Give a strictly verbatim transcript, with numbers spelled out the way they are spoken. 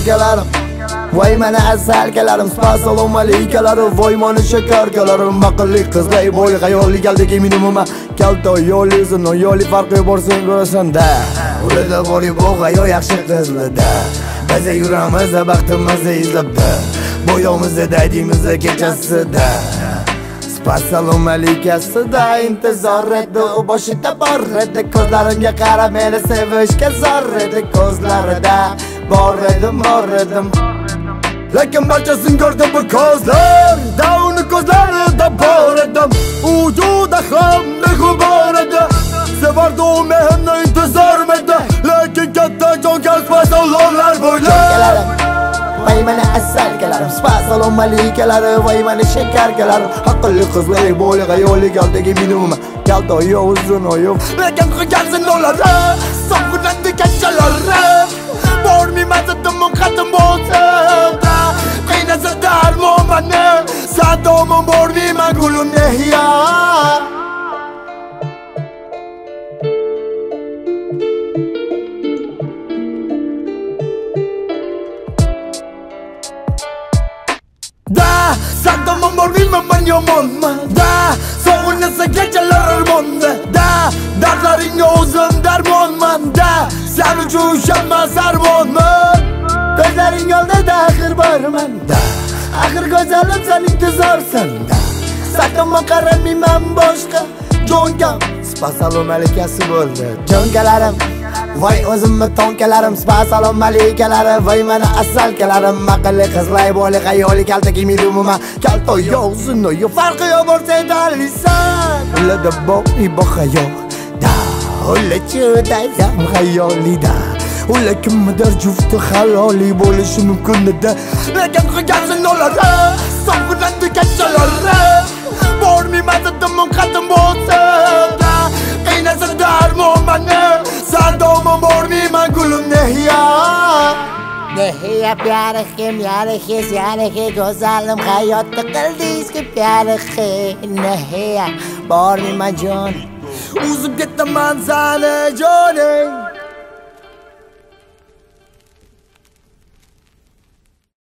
tonkalarim voy mana asalkalarim assalomu alaykalari voy mana shakarkalarim maqilli qizlay bo'y xayolli galdagi minimuma kalto yo'li uzun yo'li farqi bor sen ko'rasan-da ulada bor bu hayo yaxshi qizlarda biz yuramiz baxtimizni izlabda bo'yimizda daydimizda kechasida assalomu alaykasida intizor edi u boshida bor edi ko'zlarimga qarab meni sevishga zor edi ko'zlarida bor edim bor edim lekin barchasini ko'rdim bu ko'zlarda uni ko'zlarida bor edim u juda ham mehribon edi sevardi u mehimni intizormidi lekin katta jon kasbas olonlar bo'ylab voy mana asalkalarim assalomu alaykalari voy mana shakarkalarim aqlli qizlar bo'li xayoli galdagi minimuma kalto yo uzun yo lekin qilgansin ularni sog'inadi kechalarim bormaymadim qatim bo'lsa qiynasa darmon mani sadomim bormayman gulim nehiya da sadomim bormayman men yomonman da sog'inasa kechalar armonda da dardlaringga o'zim darmonman da sen uchun ushalmas armonman ko'zlaring oldida axir borman da axir go'zalim sen intizorsan da satomga qaramayman boshqa jonkam assalomu alaykasi bo'ldi jonkalarim voy o'zimni tonkalarim assalomu alaykalari voy mana asalkalarim maqilli qizlay bo'li xayoli kaltaki minimuma kalto yo uzun yo farqi yo'q bo'lsa dalisan ulada bo'y bu hayo da ula chudayam xayolida ula kimdir jufti haloli bo'lishi mumkin edi lekin qilgansin ularni sog'inadi kechalarim bormaymadim qatim bo'lsa qiynasa darmon mani sadomim bormayman gulim nehiya nehiya pyari he myari he syari he go'zalim hayotda qildingizki pyari he nehiya bormayman jon o'zim ketaman sani joning